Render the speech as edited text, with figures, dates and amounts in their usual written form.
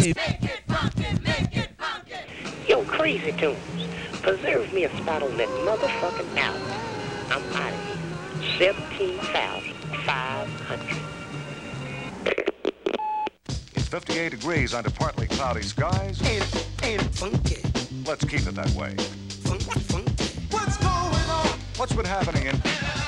Yo, Crazy Tunes, preserve me a spot on that motherfucking album. I'm out of here. 17,500. It's 58 degrees under partly cloudy skies. Ain't it funky? Let's keep it that way. Funky. What's going on? What's been happening in